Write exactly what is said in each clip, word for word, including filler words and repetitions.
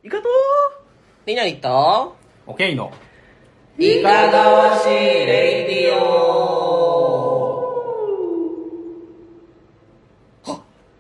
イカとりなりとオケイのいかがわしいレイディオ。はっ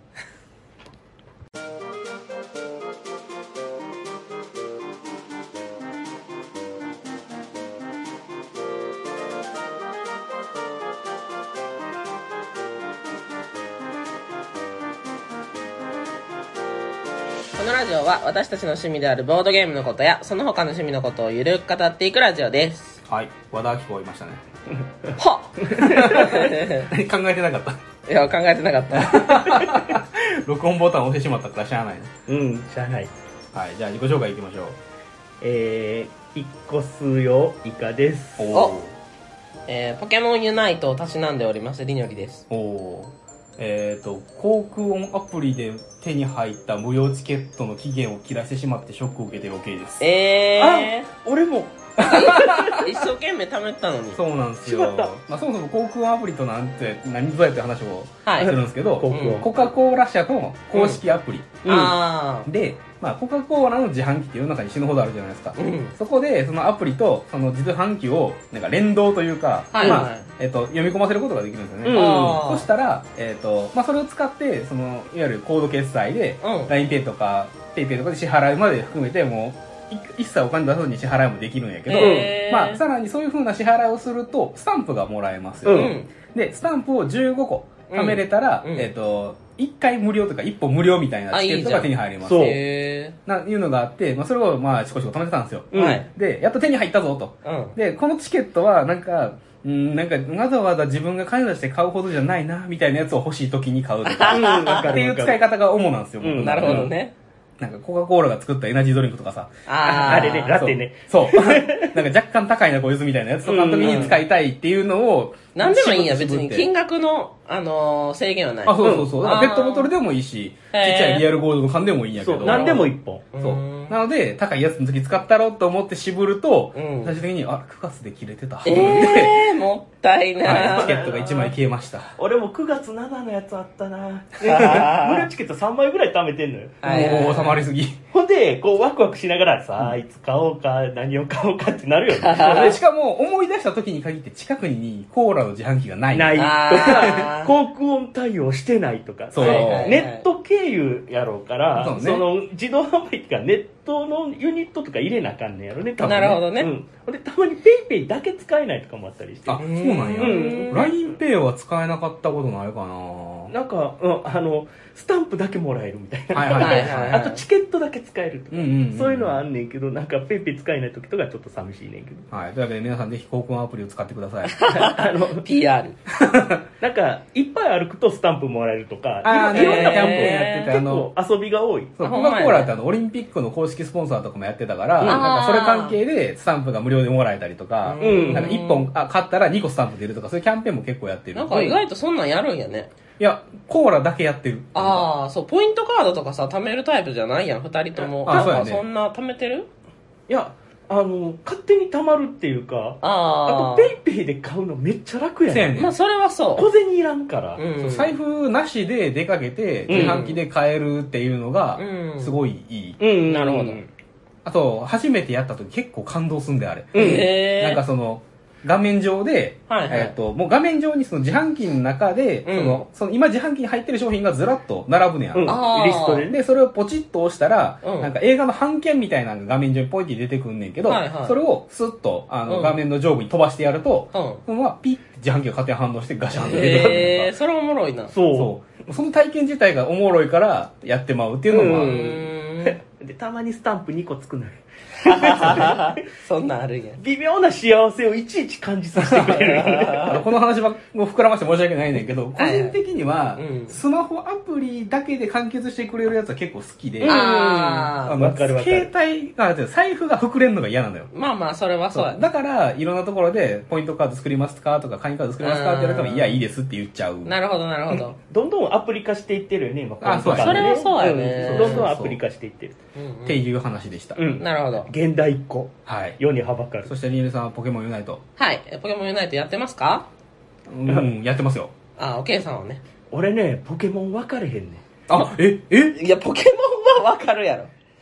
このラジオは私たちの趣味であるボードゲームのことやその他の趣味のことをゆるく語っていくラジオです。 はい和田アキ子がいましたねはっ考えてなかったいや考えてなかった録音ボタン押してしまったからしゃあないね。 うんしゃあない。 はいじゃあ自己紹介いきましょう。 えー、引っ越すよイカです。 おえー、ポケモンユナイトをたしなんでおりますりのりです。 おおえっ、ー、と航空音アプリで手に入った無料チケットの期限を切らしてしまってショックを受けてる OK です。 えー、 あ俺も一生懸命貯めたのに。 そうなんですよ。 しまった。 まあ、そもそも航空音アプリとなんて何ぞやって話をはいするんですけど、 航空音コカ・コーラ社の公式アプリ、 うんあで、まあ、コカ・コーラの自販機って世の中に死ぬほどあるじゃないですか、 ーうんそこでそのアプリとその自販機をなんか連動というか、 はいまあはいえっと、読み込ませることができるんですよね、 うんあーそしたら、えっとまあ、それを使ってそのいわゆるコード決済で、 うんラインペイ とか PayPay とかで支払いまで含めてもうい一切お金出さずに支払いもできるんやけど、 へーまあ、さらにそういう風な支払いをするとスタンプがもらえますよ、 ううんんでスタンプをじゅうごこ貯めれたら、 うんうんえっといっかい無料とかいっぽ無料みたいなチケットが手に入りますそうへないうのがあって、まあ、それをまあ少し貯めてたんですよ、 ーはいでやっと手に入ったぞと。 うんでこのチケットはなんかうんなんかわざわざ自分が金出して買うほどじゃないなみたいなやつを欲しい時に買うとかうんわかっていうるわかる。 使い方が主なんですよ、僕うんなるほどね。 なんかコカ・コーラが作ったエナジードリンクとかさ、 あーあれねラテね。 そうそうなんか若干高いなこいつみたいなやつとかの時に使いたいっていうのをなんでもいいんや絞って別に金額の、あのー、制限はない。 あ、そうそうそう。 うんだからペットボトルでもいいし、ちっちへーゃいリアルゴールドの缶でもいいんやけど。 そう何でも一本。 そううんなので、高いやつの時使ったろうと思って絞ると、 うん最終的に、あ、くがつで切れてた。 えー、もったいなはい、チケい。 ットがいちまい消えました。 俺もくがつななのやつあったな。 あー無料チケットさんまいぐらい貯めてんのよ。 はいはいはいもう収まりすぎ。 ほんで、こうワクワクしながらさあ、いつ買おうか、何を買おうかってなるよね。 でしかも、思い出した時に限って近くにコーラの自販機がない。 ないとあーか、航空音対応してないとか。 そうはいはいはいネット経由やろうから、 そうねその自動販売機がネットのユニットとか入れなあかんねやろね、多分ね。 なるほどねうん。ほんで、たまにペイペイだけ使えないとかもあったりして。 あ、そうなんや。 うんラインペイ は使えなかったことないかな。 なんか、うん、あの、スタンプだけもらえるみたいな。 はいはいはいはいあとチケットだけ使えるとか、 うんうんうんそういうのはあんねんけど、なんかペイペイ使えない時とかちょっと寂しいねんけど。 はい。というわけで皆さんぜひ航空アプリを使ってください。 あの、 ピーアール。 なんか、いっぱい歩くとスタンプもらえるとか、 あーいろいろんなねキャンペーンやっててあ結の構遊びが多い。 そう、 あほんまやねコカ・コーラってあの、オリンピックの公式スポンサーとかもやってたから、 うんなんかそれ関係でスタンプが無料でもらえたりとか、 うんなんかいっぽんあ買ったらにこスタンプ出るとか、そういうキャンペーンも結構やってる。 なんか意外とそんなんやるんやね。 いや、コーラだけやってる。 ああ、そう、ポイントカードとかさ、貯めるタイプじゃないやん、二人とも。なんあそうやねかそんな貯めてるいや、あの、勝手に貯まるっていうか、ああとペイペイで買うのめっちゃ楽やねん。 そうやねまあそれはそ小銭いらんから。 う。うん。 そう財布なしで出かけて、 うん自販機で買えるっていうのがう、んすごいいい。 うん、 なるほどあと、初めてやった時結構感動すんで、あれ。 うんへーなんかその、画面上で、 はいはいえっと、もう画面上にその自販機の中で、 うんその、その今自販機に入ってる商品がずらっと並ぶねやん。 うんあーリストでね。 で、それをポチッと押したら、 うんなんか映画の半券みたいなのが画面上にポイって出てくんねんけど、 はいはいそれをスッとあの、 うん画面の上部に飛ばしてやると、 うん。 そのままピッて自販機が勝手に反応してガシャンと出てくるへえ、それおもろいな。 そう。 そう。その体験自体がおもろいからやってまうっていうのもあうる。 ーん。 で、たまにスタンプにこつくのよ。 そんなんあるんや。 微妙な幸せをいちいち感じさせてくれる。 あのこの話ばを膨らまして申し訳ないねんけど、個はい人的にはうん、 スマホアプリだけで完結してくれるやつは結構好きで、 うんああのわかるわかる携帯が、財布が膨れんのが嫌なのよ。 ー。まあまあ、それはそうやね。 だから、いろんなところで、ポイントカード作りますかとか、会員カード作りますかって言われても、いや、いいですって言っちゃう。 なるほど、なるほど。 どんどんアプリ化していってるよね、今。 あそうやねこの中でそれはそうやねんどんどんアプリ化していってる。 うんうんっていう話でした。 うん。 なるほど。 現代っ子。 はい。 世にはばかるそ。して、リエルさんはポケモンユナイト。 はい。えポケモンユナイトやってますか？ うん、やってますよ。 あ、おけいさんはね。 俺ね、ポケモン分かれへんねん。 あ、え、えいや、ポケモンはわかるやろ。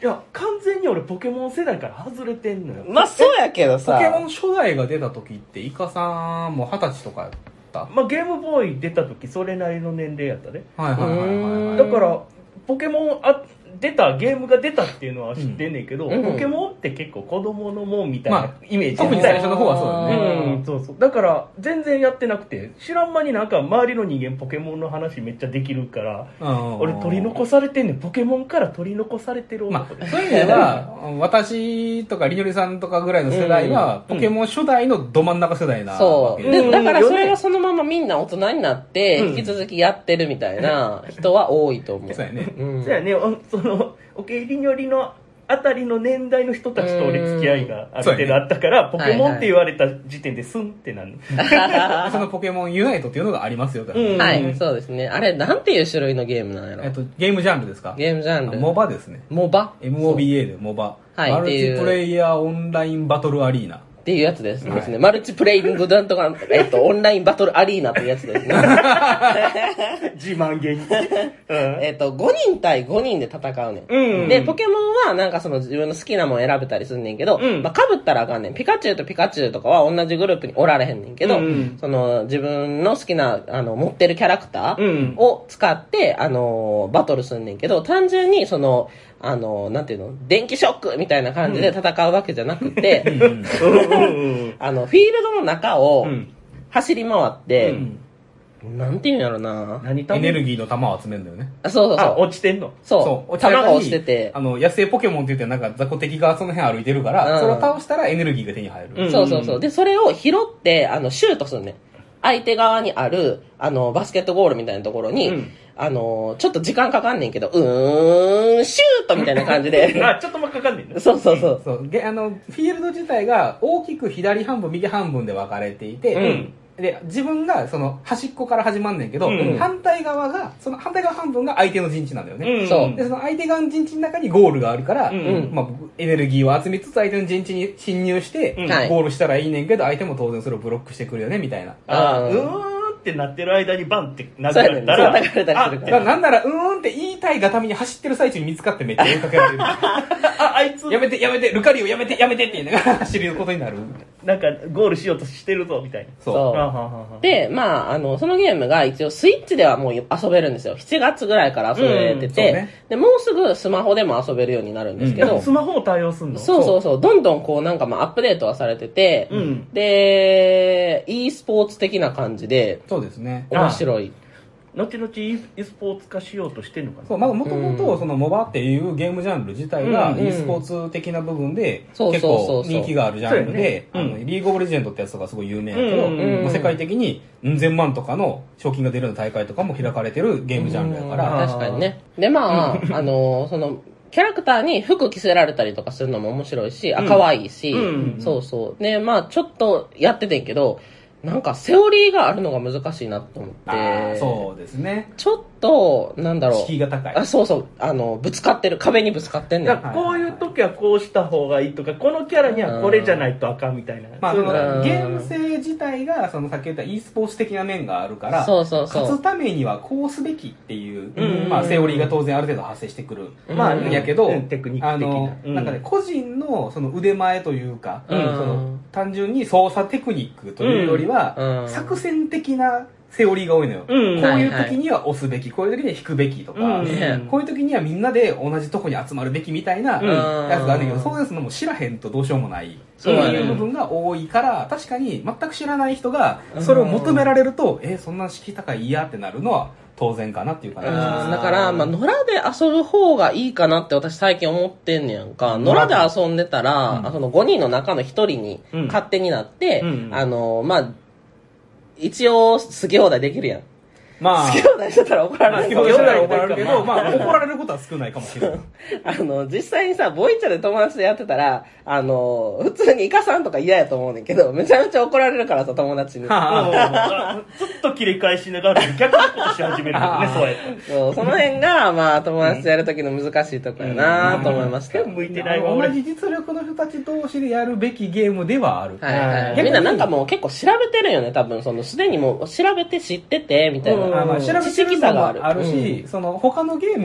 いや完全に俺ポケモン世代から外れてんのよ。 まあそうやけどさ。 ポケモン初代が出た時ってイカさんも二十歳とかやったまあゲームボーイ出た時それなりの年齢やったね。 はいはいはいはいはい。 だからポケモンあ出たゲームが出たっていうのは知ってんねんけど、 うんポケモンって結構子供のもんみたいまあなイメージ特に最初の方はそうだよね。 うん、そうそう。だから全然やってなくて、知らん間になんか周りの人間ポケモンの話めっちゃできるから、 うん俺取り残されてんねん。ポケモンから取り残されてるま男であ、そういう意味では、私とかりのりさんとかぐらいの世代は、 うんポケモン初代のど真ん中世代なそう。で、 わけで。 だからそれがそのままみんな大人になって、 うん引き続きやってるみたいな人は多いと思う。 そうやね。 うん。 そうやね、おその、おけいりにょりのあたりの年代の人たちと俺付き合いがある程度あったから、ポケモンって言われた時点でスンってなる。 そのポケモンユナイトっていうのがありますよ、だからうんはい、そうですね。あれ、なんていう種類のゲームなんやろえっと、ゲームジャンルですか？ ゲームジャンル。 モバですね。 モバエムオービーエー でモバ。 はいマルチプレイヤーオンラインバトルアリーナ。 っていうやつですね。ですねマルチプレイングなんとか、えっと、オンラインバトルアリーナっていうやつですね。 自慢げに。うんえっと、ごにん対ごにんで戦うねん。 うんで、ポケモンはなんかその自分の好きなもん選べたりすんねんけど、 うんまあ、被ったらあかんねん。ピカチュウとピカチュウとかは同じグループにおられへんねんけど、 うんその自分の好きな、あの、持ってるキャラクタうんーを使って、あの、バトルすんねんけど、単純にその、あの、なんていうの、電気ショックみたいな感じで戦うわけじゃなくて、 うんうんうんあの、フィールドの中をうん走り回って、 うんなんていうんやろな何エネルギギーの玉を集めるんだよね。 あ、そうそうあ、 そう。 落ちてんの。 そう。 落ちた中に弾が落ちててあ、の、野生ポケモンって言ってなんか雑魚敵がその辺歩いてるから、 うんそれを倒したらエネルギーが手に入る。 うんそうそうそう。で、それを拾って、あの、シュートするね。相手側にある、あの、バスケットゴールみたいなところに、 うんあの、ちょっと時間かかんねんけど、うーん、シュートみたいな感じで。 あ、ちょっともかかんねんな。 そうそうそう。 そう。げあの、フィールド自体が大きく左半分、右半分で分かれていて、 うんで、自分がその端っこから始まんねんけど、 うん反対側が、その反対側半分が相手の陣地なんだよね。 うんそうで、その相手側の陣地の中にゴールがあるから、 うんまあ、エネルギーを集めつつ相手の陣地に侵入して、 うんはいゴールしたらいいねんけど、相手も当然それをブロックしてくるよね、みたいな。 あ、 ううんーんってなってる間にバンって流そうやねんれたら、 そう流れたりするからあだからなんなら、うーんって言いたいがために走ってる最中に見つかってめっちゃ追いかけられる。 あ、あいつ、 やめて、やめて、ルカリオやめて、やめてって言いながら走ることになる。 なんかゴールしようとしてるぞ、みたいな。 そう。 そうははははで、まあ、あの、そのゲームが一応スイッチではもう遊べるんですよ。しちがつぐらいから遊べてうんそうて、 ねで、もうすぐスマホでも遊べるようになるんですけど、 スマホも対応すんのそうそうそう、どんどんこうなんかまあアップデートはされてて、 うんで、e スポーツ的な感じで、 そうですね。 面白い。 後々 e スポーツ化しようとしてんのかな。 そう、まあ、もともと、その、モバっていうゲームジャンル自体が、 うん e スポーツ的な部分で、 そう結そうそうそう構人気があるジャンルで、 そうやねうんあの、リーグオブレジェンドってやつとかすごい有名やけど、 うんうんもう世界的に、うん千万とかの賞金が出るような大会とかも開かれてるゲームジャンルやかうんら、 確かにね。で、まあ、あの、その、キャラクターに服着せられたりとかするのも面白いし、あ、 うん可愛いし、 うんそうそう。で、まあ、ちょっとやっててんけど、なんかセオリーがあるのが難しいなと思って、 あーそうですね。 ちょっと、なんだろう。 敷居が高い。 あ、そうそう。あの、ぶつかってる。壁にぶつかってんねん。 だからこういう時はこうした方がいいとか、このキャラにはこれじゃないとあかんみたいな。 まあ、そそういうのがのゲーム性自体が、そのさっき言った e スポーツ的な面があるから、 そうそうそう勝つためにはこうすべきっていう、 うんまあ、セオリーが当然ある程度発生してくる。 まあ、 うんやけど、 うんテクニック的な。 あの、 うんなんかね、個人のその腕前というか、 うんその単純に操作テクニックというよりは、 うん作戦的なセオリーが多いのよ。 うんこういう時には押すべき、こういう時には引くべきとか、 うんねこういう時にはみんなで同じとこに集まるべきみたいなうんやつがあるんだけど、そういうのも知らへんとどうしようもない。 そうだねいう部分が多いから、確かに全く知らない人がそれを求められると、え、そんな敷居高い嫌ってなるのは当然かなっていう感じがします。 だから、まあ、野良で遊ぶ方がいいかなって私最近思ってんねやんか。野良で遊んでたら、 うんそのごにんの中のひとりにうん勝手になって、 うんあの、まあ、一応好き放題できるやん。 まあ、 好き放題してたら怒られる好き放題したら怒られるけど、まあ、怒られることは少ないかもしれない。 あの、実際にさ、ボイチャで友達とやってたら、あの、普通にイカさんとか嫌やと思うねんけど、めちゃめちゃ怒られるからさ、友達に。 うんあずっと切り返しながら逆のことし始めるんだね、そうやって。 そうその辺が、まあ、友達とやるときの難しいとこやなと思いました。 向いてないわ、俺。 同じ実力の人たち同士でやるべきゲームではある。 はいはい。 逆にみんななんかもう結構調べてるよね、多分。その、すでにもう調べて知ってて、みたいな。 うんあまあ調べて知識るのも差がある。 あるし、その他のゲームの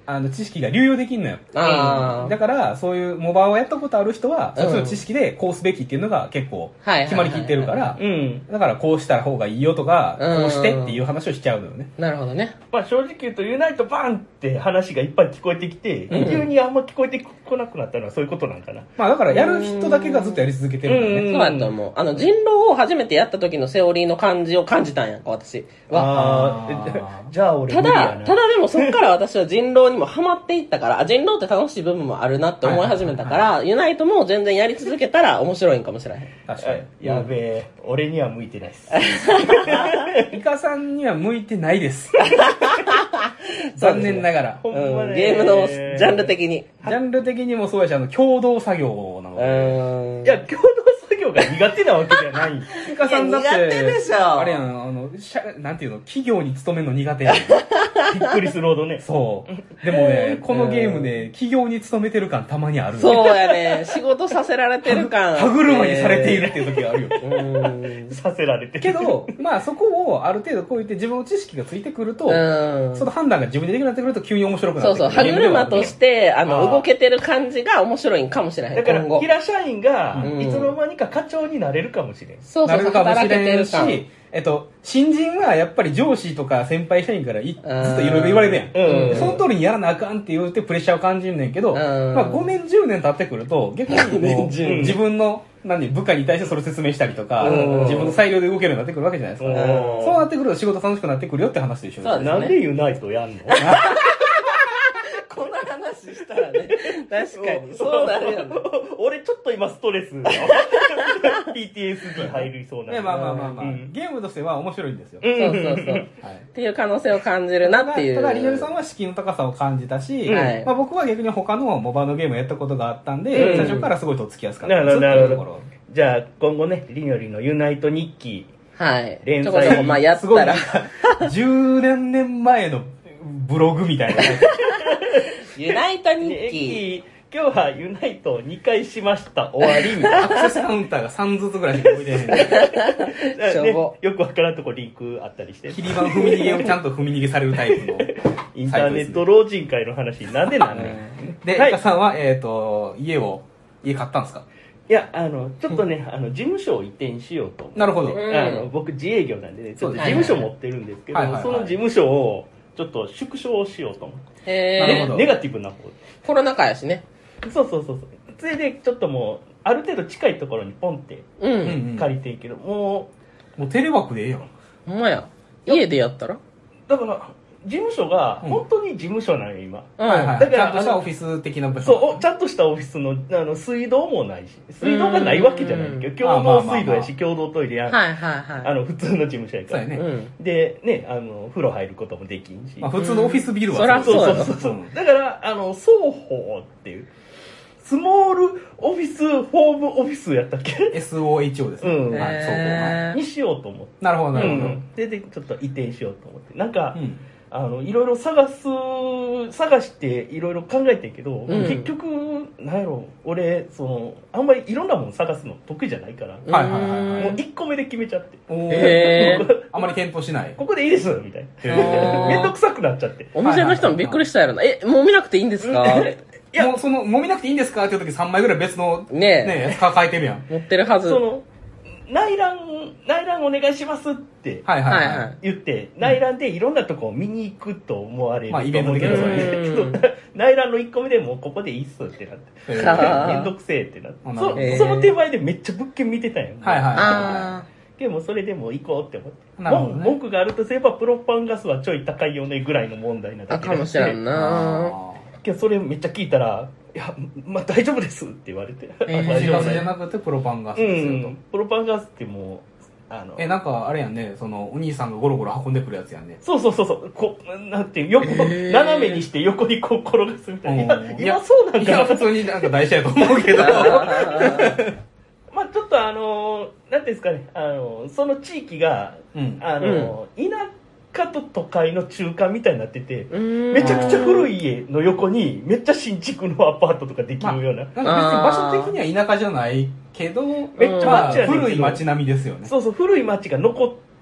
あの、知識が流用できんのよ。 あーだから、そういうモバをやったことある人は、そっちの知識でこうすべきっていうのが結構決まりきってるからう、ん。 だからこうした方がいいよとか、 うんこうしてっていう話をしちゃうのよね。 なるほどね。 まあ正直言うと、ユナイトバンって話がいっぱい聞こえてきて、 うん急にあんま聞こえてこなくなったのはそういうことなんかな。 まあだからやる人だけがずっとやり続けてるんだよね。 うんそうだと思う。あの、人狼を初めてやった時のセオリーの感じを感じたんやんか、私は。 ああーあ、じゃあ俺た無理やな。 だ、ただでもそっから私は人狼にもハマっていったから、あ人狼って楽しい部分もあるなって思い始めたから、ユナイトも全然やり続けたら面白いんかもしれへん。 確かに。 やべえ、俺には向いてないっす。 イカさんには向いてないです。残念ながら。 ほんまねうん、ゲームのジャンル的に。 ジャンル的にもそうやし、あの、共同作業なのうで。 ーん。 いや、共同作業が苦手なわけじゃない。 イカさんだって、 いや苦手でしょあれやん、あの、しゃなんていうの、企業に勤めるの苦手やん。 びっくりするほどね。 そう。でもね、このゲームで企業に勤めてる感たまにある。 そうやね。仕事させられてる感。 歯車にされているっていう時があるよ。 うーん。 させられてる。 けど、まあそこをある程度こう言って自分の知識がついてくると、 うんその判断が自分でできなくなってくると急に面白くなってくる。 そうそう、歯車として、あの、 あー動けてる感じが面白いんかもしれへん、 だから今後。 平社員がうんいつの間にか課長になれるかもしれん。 そうそう、 なるかもし働けてれんしる感。、 えっと、新人はやっぱり上司とか先輩社員からいずっといろいろ言われるやん。 うんでその通りにやらなあかんって言うてプレッシャーを感じるねんけど、 んまあごねんじゅうねん経ってくると、逆にこうごねんじゅうねん自分の何部下に対してそれを説明したりとか、 うん自分の裁量で動けるようになってくるわけじゃないですか。 うんそうなってくると仕事楽しくなってくるよって話と一緒です。 そうですねなんでユナイトやんのこんな話したらね、確かに、そうなるよね。 俺ちょっと今ストレスだよ。ピーティーエスディー 入りそうな。 ね、まあまあまあまあ、 うんゲームとしては面白いんですよ。 うんそうそうそう。 はいっていう可能性を感じるなっていう。 ただ、ただリノルさんは敷居の高さを感じたし、 はいまあ、僕は逆に他のモバのゲームをやったことがあったんで、 うん最初からすごいとっつきやすかったなるほど、なるほどっていうところ。。 じゃあ今後ね、リニョリのユナイト日記、 はい。 連載ちょこちょこ、まあやっすごいたらなん、か、じゅうねんねんまえのブログみたいな。 ユナイト日日記。 記、今日はユナイトにかいしました、終わりみたいな。 アクセスカウンターがさんずつぐらいしか置いてへんね。 ねしょぼよくわからんとこリンクあったりして。 切り板踏み逃げをちゃんと踏み逃げされるタイプの。 インターネット老人会の話なんでなんねん。 で、 はいイカさんは、えっ、と、家を、家買ったんですか？ いや、あの、ちょっとね、あの、事務所を移転しようと思って。 なるほど。 うんあの、僕自営業なんでね、ちょっと事そうです務所持ってるんですけど、 はいはいはいその事務所をちょっと縮小しようと思って。 へーなるほどネガティブな方コロナ禍やしね。 で。そうそうそうそう。それでちょっともう、ある程度近いところにポンってう。 うんんうん。 借りていいけど、ももうテレワークでええやん。 ほんまや。家でやったらう、だから、事務所がうん本当に事務所なんよ、今。 うん。 はいはい。 だからちゃんとしたオフィス的な場所。 そう、おちゃんとしたオフィスの、あの、水道もないし、水道がないわけじゃないけど、 うん共同水道やし、共同トイレやん。 はいはいはい。 あの、普通の事務所やから。 そうやね。 うん。 で、ね、あの、風呂入ることもできんし。 まあ普通のオフィスビルはそらそうそうやろそうそうそう。だから、あの、双方っていう、スモールオフィス、ホームオフィスやったっけエスオーエイチオー ですね。 うんはい、そうへーにしようと思って。 なるほど、なるほど。 うんで、で、ちょっと移転しようと思って。なんか、 うんあの、いろいろ探す、探していろいろ考えてんけど、 うん結局、なんやろ、俺、その、あんまりいろんなもの探すの得意じゃないから、 はいはいはいはいもういっこめで決めちゃって、 おーへーあまり検討しない。 ここでいいですみたいへな。 ーめんどくさくなっちゃって。 お店の人もびっくりしたやろな。え、もう見なくていいんですかいやもうその、揉みなくていいんですかっていう時さんまいぐらい別の、 ねね、やつ抱えてるやん。 持ってるはず。 その、内覧、内覧お願いしますってはいはいはい。 はいはい言って、内覧でいろんなとこを見に行くと思われるまあイベント的なと思うけどうんけど内覧のいっこめでもうここでいいっすってなって。 へーはめんどくせえってなってあなるほどそその手前でめっちゃ物件見てたんやん。 はいはいあでもそれでも行こうって思って。 なるほどね文文句があるとすればプロパンガスはちょい高いよねぐらいの問題なー。あ、 だけでかもしれんな。 あけどそれめっちゃ聞いたら、いや、まあ大丈夫ですって言われて。 えーー。 大丈夫都市ガスじゃね。 なくてプロパンガスうですよと。 ん。プロパンガスってもう、あの、 え、なんかあれやんね、その、お兄さんがゴロゴロ運んでくるやつやんね。 そうそうそうそう、こなんていう、横、 へー斜めにして横にこう転がすみたいな。 うん今、今そうなんいや、 かな。 普通になんか台車やと思うけど。 まあちょっとあのー、なんていうんですかね、あのー、その地域が、 うん。 あのー、田舎と都会の中間みたいになってて、 うんめちゃくちゃ古い家の横に、めっちゃ新築のアパートとかできるような。 なんか別に場所的には田舎じゃないけど、 めっちゃまあ街やねんけど古い街並みですよね。 そうそう、古い町が残っ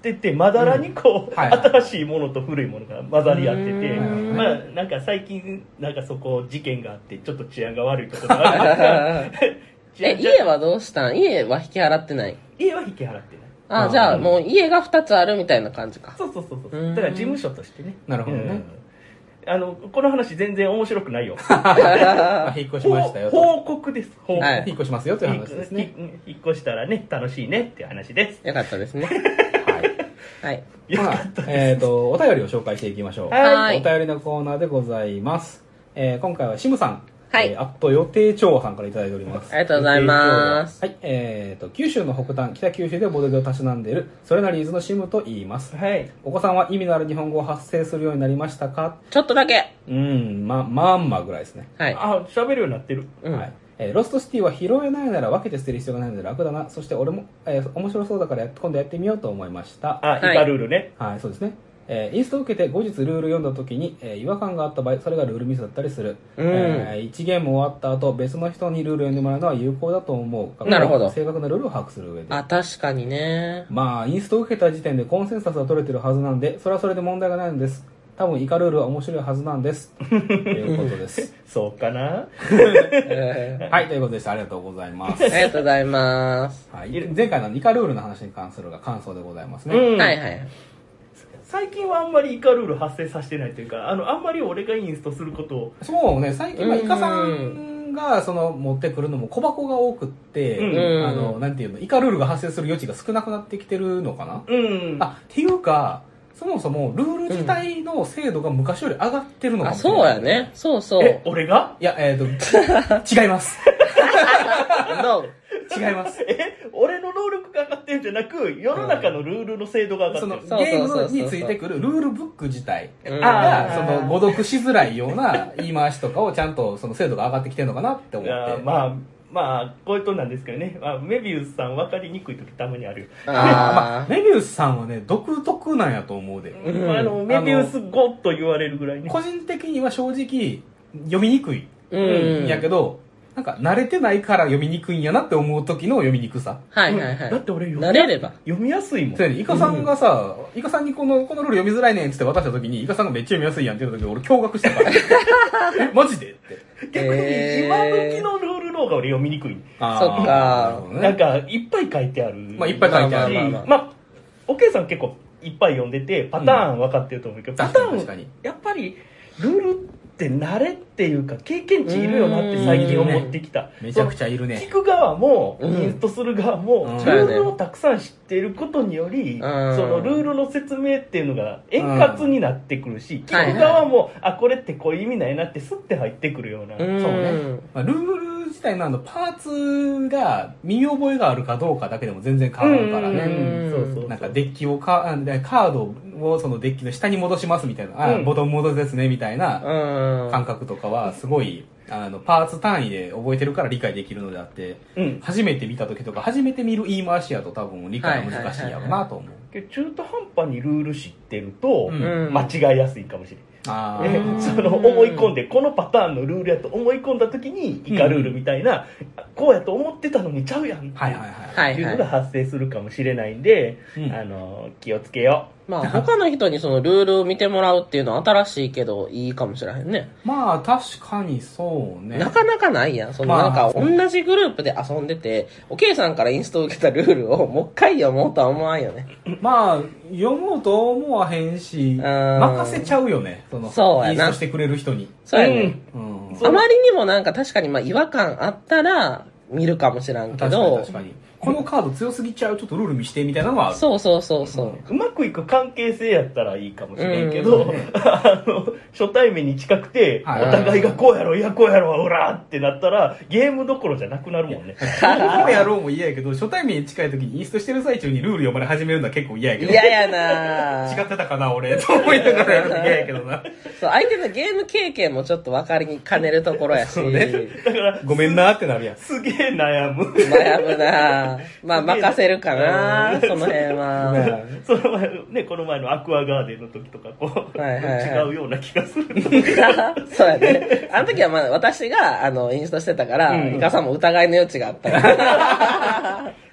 っててまだらにこう、 うんはいはい新しいものと古いものが混ざり合ってて、 うんまあなんか最近なんかそこ事件があってちょっと治安が悪いところがある治え、 安家はどうしたん？家は引き払ってない？ 家は引き払ってない。 あ、じゃあもう家がふたつあるみたいな感じか。 そうそうそうそううんだから事務所としてね。 なるほどねうんあのこの話全然面白くないよ。 まあ引っ越しましたよと。 報告です。報告。 はい引っ越しますよという話ですね。 引っ引っ越したらね楽しいねっていう話です。 よかったですね。 はい。 はい。 まあ、えっと、お便りを紹介していきましょう。 はいお便りのコーナーでございます。えー今回はシムさん。 はいえー、あっと予定調和さんからいただいております。 ありがとうございます。 はい。えっと、九州の北端、北九州でボドゲをたしなんでいる、それなりーずのシムと言います。 はい。 お子さんは意味のある日本語を発声するようになりましたか？ ちょっとだけ。 うん、ま、まんまぐらいですね。 はい。 あ喋るようになってる。 うんはい。えーロストシティは拾えないなら分けて捨てる必要がないので楽だな。そして俺も、えー面白そうだからや今度やってみようと思いました。 あ、 はいイカルールね。 はい、そうですね。えーインストを受けて後日ルール読んだ時に、えー違和感があった場合、それがルールミスだったりする。 うんえー、いちゲーム終わった後、別の人にルール読んでもらうのは有効だと思う。 なるほど正確なルールを把握する上で。 あ、確かにね。 まあ、インストを受けた時点でコンセンサスが取れてるはずなんで、それはそれで問題がないのです。多分イカルールは面白いはずなんです。ということです。 そうかな。 えはい、ということでした。ありがとうございます。 ーありがとうございます。 はい、前回のイカルールの話に関するが感想でございますね。 うんはいはい。 最近はあんまりイカルール発生させてないというか、あのあんまり俺がインストすることを。 そうね、最近はうんイカさんがその持ってくるのも小箱が多くって、 うんあの、なんていうの、イカルールが発生する余地が少なくなってきてるのかな、 うん。 あ、っていうか、そもそもルール自体の精度が昔より上がってるのかあ、 もしれない。 そうやね。そうそえう。、 俺がいや、えっ、と、違います。 どう違います。 え、俺の能力が上がってるんじゃなく、世の中のルールの精度が上そのがってる。 そうゲームについてくるルールブック自体うんが、 あーその誤読しづらいような言い回しとかをちゃんとその精度が上がってきてるのかなって思いやって。 まあ、まあ、こういうとなんですけどね。まあ、メビウスさん分かりにくい時たまにあるよ。 まああ、 メビウスさんはね、独特なんやと思うで。 うんあの、メビウスごと言われるぐらいね。 個人的には正直、読みにくいーうん。 んやけど、なんか慣れてないから読みにくいんやなって思う時の読みにくさ。 はいはいはい。 だって俺読み慣れれば。 読みやすいもん。 そうやね、イカさんがさ、イカさんにこの、このルール読みづらいねんっつって渡した時に、イカさんがめっちゃ読みやすいやんって言った時俺驚愕したから。え、マジでって。 逆にへー今時のルールの方が俺読みにくい。 あーそっかなるほどねなんか、いっぱい書いてある。 まあいっぱい書いてあるしまあまあまあまあ、おけいさん結構いっぱい読んでて、パターン分かってると思うけど、パターン、 確かに。 やっぱり、ルールって慣れっていうか、経験値いるよなって最近思ってきた。 めちゃくちゃいるね聞。く側も、 うんインストする側も、 うんルールをたくさん知っていることにより、 んそのルールの説明っていうのが円滑になってくるし、 うん聞く側も、あ、これってこういう意味ないなってスッて入ってくるような。 うんそうね。まあ、ルール自体のあの、パーツが見覚えがあるかどうかだけでも全然変わるからうんね。 そうそうそうなんかデッキをか、あでカードをそのデッキの下に戻しますみたいな、あ、 うんボトム戻すですねみたいなうん。 感覚とかはすごい、あの、パーツ単位で覚えてるから理解できるのであって、 うん。 初めて見た時とか初めて見る言い回しやと多分理解が難しいやろうなと思う。 けど中途半端にルール知ってると、 うんうん間違いやすいかもしれない。 あえうんその思い込んでこのパターンのルールやと思い込んだ時にイカルールみたいな、こうやと思ってたのにちゃうやんってはいはいはい。 はいいうのが発生するかもしれないんで、 うんあの気をつけよまあ他の人にそのルールを見てもらうっていうのは新しいけどいいかもしれへんね。 まあ確かにそうね。 なかなかないやん。そのまあなんか同じグループで遊んでて、おけいさんからインストを受けたルールをもう一回読もうとは思わんよね。 まあ、読もうと思わへんし、任せちゃうよね。その、 そうやなインストしてくれる人に。 そうやね。 うん。 そうあまりにもなんか確かにまあ違和感あったら見るかもしらんけ確かにど確、かに。このカード強すぎちゃう、ちょっとルール見してみたいなのはある。 そうそうそうそう。 う。うまくいく関係性やったらいいかもしれんけど、 うんあの初対面に近くて、 はいお互いがこうやろいやこうやろうらーってなったらゲームどころじゃなくなるもんね。 こうやろうも嫌やけど、初対面に近い時にインストしてる最中にルール読まれ始めるのは結構嫌やけど。 嫌やな違ってたかな、俺。と思いながらやるの嫌やけどな。 そう、相手のゲーム経験もちょっと分かりに兼ねるところやし。 そうねだからごめんなってなるやん。 すげえ悩む。 悩むなまあ任せるかなうんその辺は。 その前のね、この前のアクアガーデンの時とかこう、 はいはいはい違うような気がする。 そうやね。あの時はまあ私があのインストしてたから、 うんイカさんも疑いの余地があったから。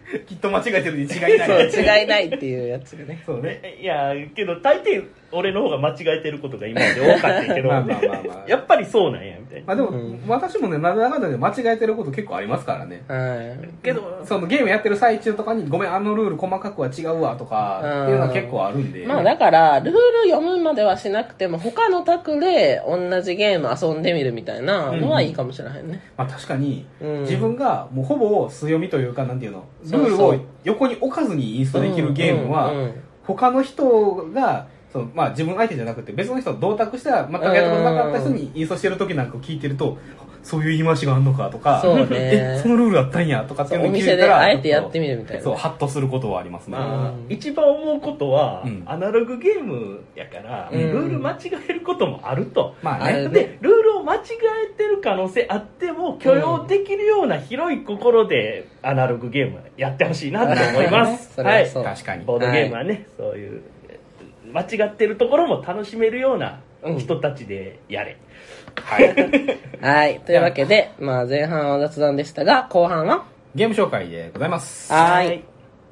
きっと間違えてるに違いない。 そう違いないっていうやつがね。 そうね。 いや、けど大抵俺の方が間違えてることが今まで多かったけど、 まあまあまあまあやっぱりそうなんや、みたいな。 まあでも、 うん私もね、なんだかんだで間違えてること結構ありますからね。 はい。 けど、 そのゲームやってる最中とかに、ごめん、あのルール細かくは違うわとか、っていうのは結構あるんで。 まあだから、ルール読むまではしなくても、他の卓で同じゲーム遊んでみるみたいなのはいいかもしれへんね。 まあ確かに、 うん自分がもうほぼ素読みというか、なんていうの、ルそうそうールを横に置かずにインストできるゲームは、 うんうんうん他の人が、そのまあ自分相手じゃなくて別の人と同卓したら全くやったことなかった人にインストしてる時なんか聞いてると、そういう言い回しがあんのかとか、 そうねえ、そのルールあったんやとかっていうのおに気づいたら、 店であえてやってみるみたいな。 そう、ハッとすることはありますね。 まあうん一番思うことは、 うんアナログゲームやから、 うんルール間違えることもあると。 まあね。 あるで、ルールを間違えてる可能性あっても許容できるような広い心でアナログゲームやってほしいなと思います。 それはそう。 確かに。 ボードゲームはね、そういう間違ってるところも楽しめるような人たちでやれ。 はい。 はい。というわけで、まあ前半は雑談でしたが、後半はゲーム紹介でございます。 はーい。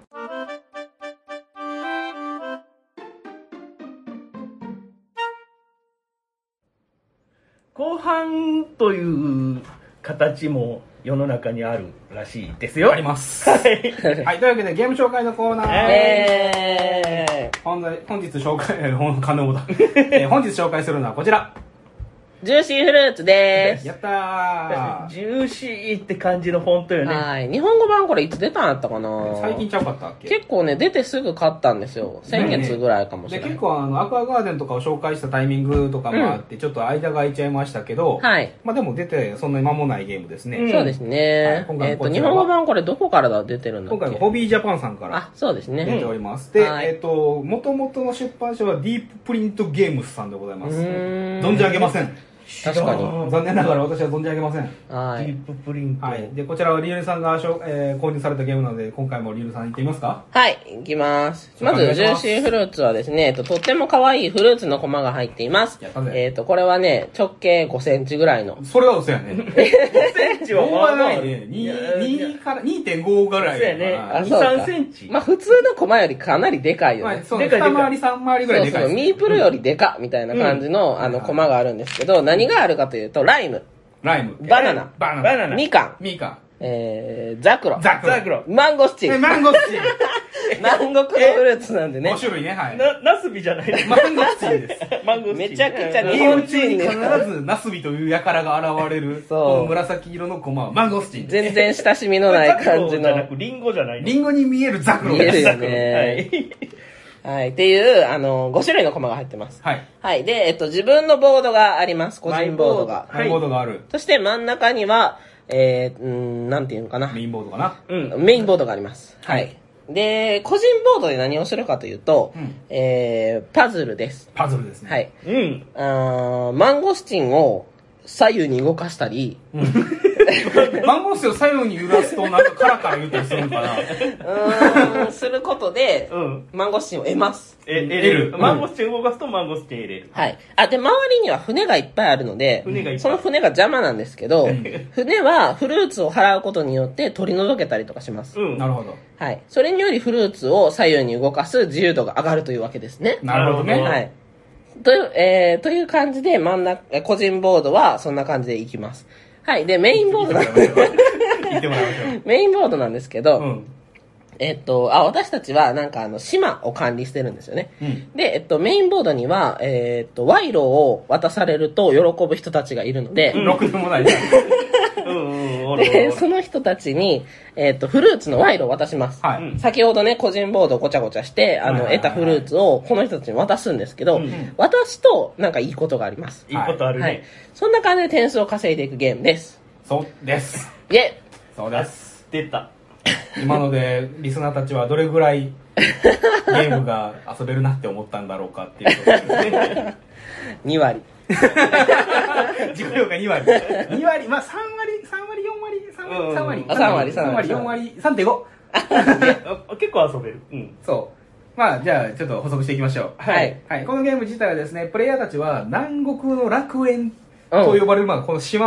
後半という形も世の中にあるらしいですよ。 あります。 はい。 はい、というわけでゲーム紹介のコーナー。 えー、 本日本日紹介、えーほん金をだ、えー本日紹介するのはこちら。 ジューシーフルーツでやったー。 ジューシーって感じのフォントよす。 ね。 はい。日本語版これいつ出たんやったかな最近ちゃうかったっけ？ 結構ね、出てすぐ買ったんですよ。先月ぐらいかもしでれない。 結構あのアクアガーデンとかを紹介したタイミングとかもあって、ちょっと間が空いちゃいましたけど、 はい。 まあでも出てそんなに間もないゲームですね。 うんそうですはいね。 今回えっ、と、日こちらは本語版これどこからだ出てるんだっ今け回はホビージャパンさんからあ、そうですね。 出ております。で、 はいえっ、と、元々の出版社はディーププリントゲームスさんでございます。 うーん存じ上げません。 確かに。 残念ながら私は存じ上げません。 はい。 ディーププリント。 はい。で、こちらはリエルさんがしょ、えー購入されたゲームなので、今回もリエルさん行ってみますか？ はい、いきます。まず、ジューシーフルーツはですね、えっと、とっても可愛いフルーツのコマが入っていますやったぜ。 えっと、これはね、直径ごセンチぐらいの。 それは嘘やね。 ごセンチは大まあまあがないね。 いやにいやにからにてんごぐらいそうやねかな。 にあそうかさんセンチまあ、普通のコマよりかなりでかいよね。 まあそうでかいでかい二回り三回りぐらいでかいそうそう、ミープルよりでかみたいな感じの、あの、コマがあるんですけど、何があるかというと、ライム、 ライム。 バナナ、 バナナ。 バナナみかん、 ミカ。 えー、ザクロ、 ザクロ。 ザクロマンゴスチン。 えマンゴスチン。 南国のフルーツなんでねご。種類ね、はい。 な、ナスビじゃないマンゴスチンです。 マンゴスチンめちゃくちゃゲ日ーム中に本人に必ずナスビという輩が現れる、 そうこの紫色のコマはマンゴスチンです。 全然親しみのない感じの。 ザクロじゃなくリンゴじゃないの。 リンゴに見えるザクロです。 見えるよザクロね。 はい。 はい。っていう、あの、ご種類のコマが入ってます。 はい。 はい。で、えっと、自分のボードがあります。個人ボードが。 はいハイボードがある。 そして真ん中には、えー、うん、なんていうのかな。 メインボードかな。 うん。 メインボードがあります。ははいい。で、個人ボードで何をするかというと、 うんえー、パズルです。 パズルですね。 はい。 うん。 あーマンゴスチンを左右に動かしたり、 マンゴスチンを左右に揺らすとなんかカラカラ言ったりするのかな。 うーん、することで、 うん。 マンゴスチンを得ます。 え、得れ得る。 るマンゴスチン動かすとマンゴスチン得れる。 はい。あ、で、周りには船がいっぱいあるので、 船がいっぱいその船が邪魔なんですけど、船はフルーツを払うことによって取り除けたりとかします。 うん。 なるほど。 はい。それによりフルーツを左右に動かす自由度が上がるというわけですね。 なるほどね。 なるほどはい。という、えー、という感じで真ん中、え個人ボードはそんな感じでいきます。はい。で、メインボードな言ってもらいましょう。言ってもらいましょう。 メインボードなんですけど、 うん。 えっと、あ、私たちはなんかあの、島を管理してるんですよね。 うん。 で、えっと、メインボードには、えっと、賄賂を渡されると喜ぶ人たちがいるので、 ろくでもないな。 うんうん。おるおで、 るその人たちに、えっと、フルーツの賄賂を渡します。 はい。 うん先ほどね、個人ボードをごちゃごちゃして、あの、 はいはいはい得たフルーツをこの人たちに渡すんですけど、 うん渡すと、なんかいいことがあります。 いいことあるはいね。。 そんな感じで点数を稼いでいくゲームです。 そうです。 イェイそうです。 出た。 今ので、リスナーたちはどれぐらいゲームが遊べるなって思ったんだろうかっていうことですね。 に割。 自己評価に割。に割、まあさん割、さん割、よん割、さん割、さん割。 あさん割さん割、よん割、さんてんご。 あ結構遊べる。うん。 そう。まあ、じゃあ、ちょっと補足していきましょう。 はい。 はい。このゲーム自体はですね、プレイヤーたちは南国の楽園と呼ばれる、まあ、この島をね、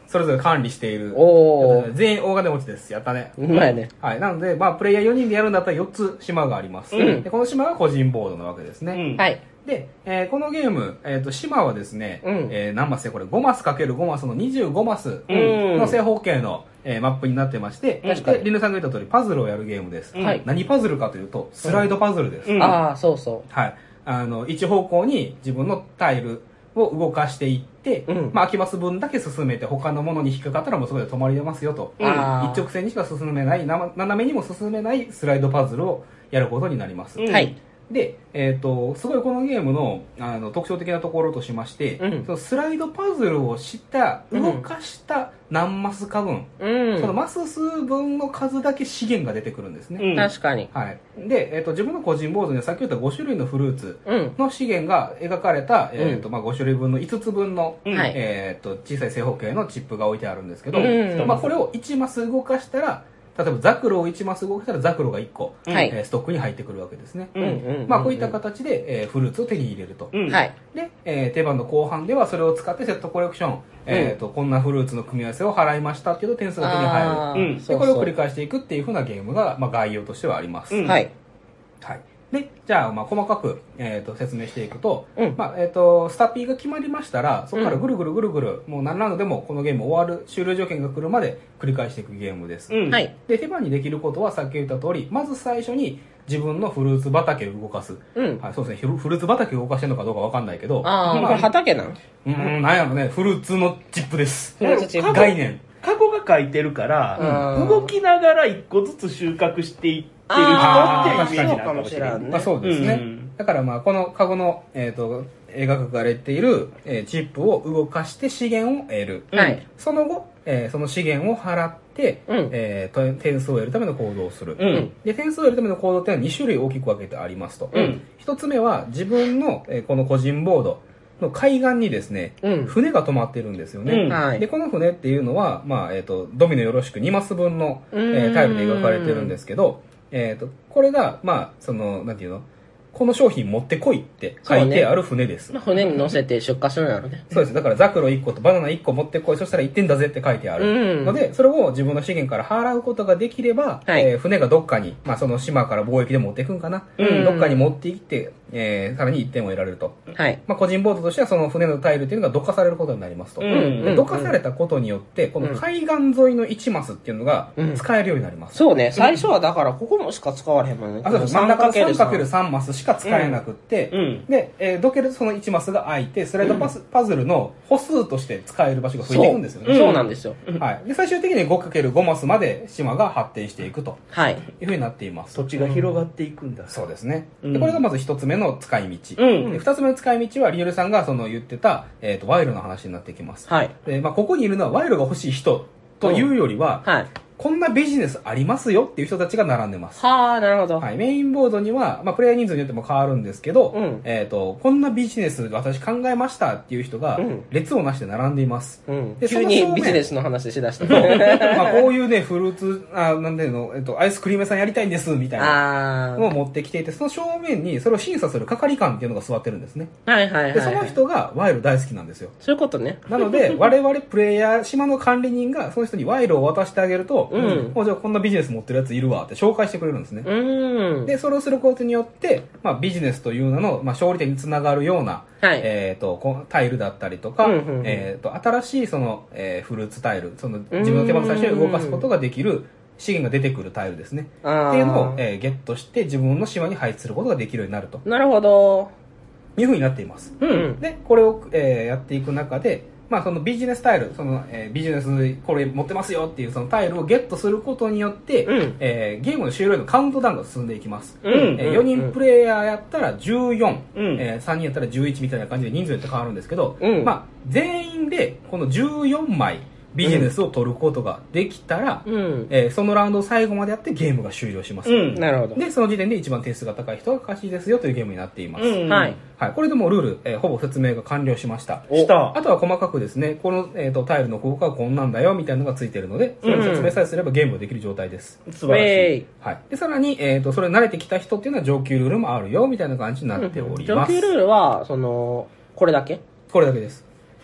それぞれ管理している。 おー。 全員大金持ちです。やったね。 うまいね。 はい。なので、まあ、プレイヤーよにんでやるんだったらよっつ島があります。 うんでこの島が個人ボードなわけですね。 うんはい。 で、えーこのゲーム、えっ、と、島はですね、 うんえー何マスでこれごマスかけるごマスのにじゅうごマスうんの正方形の、えーマップになってまして、 確かにでリヌさんが言った通りパズルをやるゲームです。 はい何パズルかというと、スライドパズルです。 うんああ、そうそはい。あの、一方向に自分のタイルを動かしていって、 うんまあ、空きます分だけ進めて、他のものに引っかかったらもうそこで止まりますよと。 あー一直線にしか進めない、な斜めにも進めないスライドパズルをやることになります。 うんう。はい。 で、えっ、と、すごいこのゲームのあの特徴的なところとしまして、 うんそのスライドパズルをした、動かした何マスか分、 うん。 そのマス数分の数だけ資源が出てくるんですね。 うん確かに。 はい。で、えっ、と、自分の個人ボードにはさっき言ったご種類のフルーツうん。 の資源が描かれた、えっ、と、まあ、ご種類分のいつつぶんの、 うんはいえっ、と、小さい正方形のチップが置いてあるんですけど、 うんまあ、これをいちマス動かしたら、例えばザクロをいちマス動かしたらザクロがいっこ、 はいえーストックに入ってくるわけですね。 うんうん。 まあ、こういった形で、えーフルーツを手に入れると。 うんはい。 で、えー手番の後半ではそれを使ってセットコレクション、えっ、と、こんなフルーツの組み合わせを払いましたっていうと点数が手に入る。 あうんーで、これを繰り返返していくっていう風なゲームが、まあ、概要としてはあります。 うんはい。 はい。で、じゃあ、まあ、細かく、えっ、と、説明していくと、 うんまあ、えっ、と、スタピーが決まりましたら、そこからぐるぐるぐるぐる、もう何ラウンドでもこのゲーム終わる、終了条件が来るまで繰り返していくゲームです。 うんはい。 で、手番にできることはさっき言った通り、まず最初に自分のフルーツ畑を動かす。 うん。 はい、そうですね。フルフルーツ畑を動かしてるのかどうかわかんないけど、 ああ、 まこれ畑なんうーん、なんやろね、フルーツのチップです。 フルーツチップ概念。 カゴが書いてるから、 うん動きながら一個ずつ収穫していってる人っていうイメージなのかもしれない。 ねまあ、そうですね。 うんだからまあ、このカゴの、えっ、と、描かれている、えーチップを動かして資源を得る。 はい。 その後、えーその資源を払って、 うんえーと点数を得るための行動をする。 うんで、点数を得るための行動っていうのはに種類大きく分けてありますと。 うん一つ目は、自分の、えーこの個人ボードの海岸にですね、 うん。 船が止まってるんですよね。 うんはい。 で、この船っていうのは、まあ、えっ、と、ドミノよろしくにマス分の、えうーんータイルで描かれてるんですけど、えっ、と、これが、まあ、その、なんていうの、この商品持ってこいって書いてある船です。 まあ船に乗せて出荷するんやろね。 そうです。だからザクロいっことバナナいっこ持ってこい。そしたらいってんだぜって書いてある。 うんので、それを自分の資源から払うことができれば、 はいえー船がどっかに、まあその島から貿易で持っていくんかな。 うんどっかに持って行って、えーさらにいってんを得られると。 はい。 まあ個人ボードとしてはその船のタイルっていうのがどかされることになりますと。 うんでどかされたことによって、この海岸沿いのいちマスっていうのがうん使えるようになります。 そうね、最初はだからここもしか使われへんもんね。 あそうです真ん中の さんかけるささん マスしか使えなくって、 うんで、えーどけるそのいちマスが空いて、スライドパス、パズルの歩数として使える場所が増えていくんですよそう,、 ね。 そうなんですよ。 はい。で、最終的に ごかけるご マスまで島が発展していくとはい。 いうふうになっています。 土地が広がっていくんだ。 そうですね。 うんで、これがまず一つ目の使い道。 うんで二つ目の使い道は、リエルさんがその言ってた、えっ、と、賄賂の話になってきます。 はい。 で、まあ、ここにいるのは賄賂が欲しい人というよりは、 はい。 こんなビジネスありますよっていう人たちが並んでます。 はあ、なるほど。 はい、メインボードには、まあ、プレイヤー人数によっても変わるんですけど、 うんえっ、と、こんなビジネス私考えましたっていう人がうん、 列をなして並んでいます。 うん。 で急にその正面ビジネスの話しだした。 まあ、こういうね、フルーツ、あなんていうの、えっと、アイスクリーム屋さんやりたいんです、みたいなあのを持ってきていて、その正面にそれを審査する係官っていうのが座ってるんですね。 あ。はいはいはい。 で、その人が賄賂大好きなんですよ。 そういうことね。 なので、我々プレイヤー、島の管理人がその人に賄賂を渡してあげると、 うんもうじゃあこんなビジネス持ってるやついるわって紹介してくれるんですね。 うーん。 で、それをすることによって、まあ、ビジネスという名の、まあ、勝利点につながるような、 はいえっ、と、こうタイルだったりとか、 うんうんうんえっ、と、新しいその、えーフルーツタイル、その、自分の手番の最初に動かすことができる資源が出てくるタイルですね。 あーっていうのを、えーゲットして自分の島に配置することができるようになるとなるほど。 いうふうになっています。 うん。 で、これを、えーやっていく中で、まあ、そのビジネスタイル、その、えービジネス、これ持ってますよっていうそのタイルをゲットすることによって、 うんえーゲームの終了へのカウントダウンが進んでいきます。 うんえーよにんプレイヤーやったらじゅうよん、 うんえーさんにんやったらじゅういちみたいな感じで人数によって変わるんですけど、 うんまあ、全員でこのじゅうよんまいビジネスを取ることができたら、 うん。 えーそのラウンドを最後までやってゲームが終了します。 うん。 なるほど。 で、その時点で一番点数が高い人が勝ちですよというゲームになっています。 うんはい。 はい。これでもうルール、えーほぼ説明が完了しました。 した。 あとは細かくですね、この、えー、とタイルの効果はこんなんだよみたいなのがついてるので、それを説明さえすればゲームができる状態です。 素晴らしい。 ウェイ。 はい。で、さらに、えっ、と、それに慣れてきた人っていうのは上級ルールもあるよみたいな感じになっております。 上級ルールは、その、これだけこれだけです。